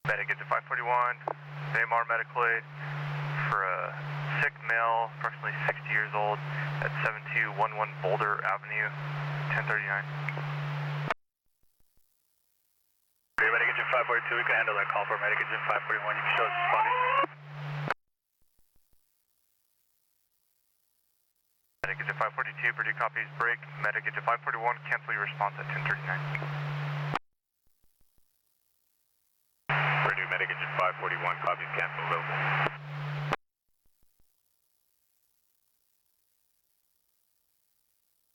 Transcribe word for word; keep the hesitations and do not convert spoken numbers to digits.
Medic is at five forty-one, A M R medical aid for a sick male, approximately sixty years old, at seven two one one Boulder Avenue, ten thirty-nine. Medic engine five forty-two, we can handle that call for Medic engine five forty-one, you can show us responding. Medic engine five forty-two, Purdue copies break. Medic engine five forty-one, cancel your response at ten thirty-nine. Purdue Medic engine five forty-one, copies cancel, available.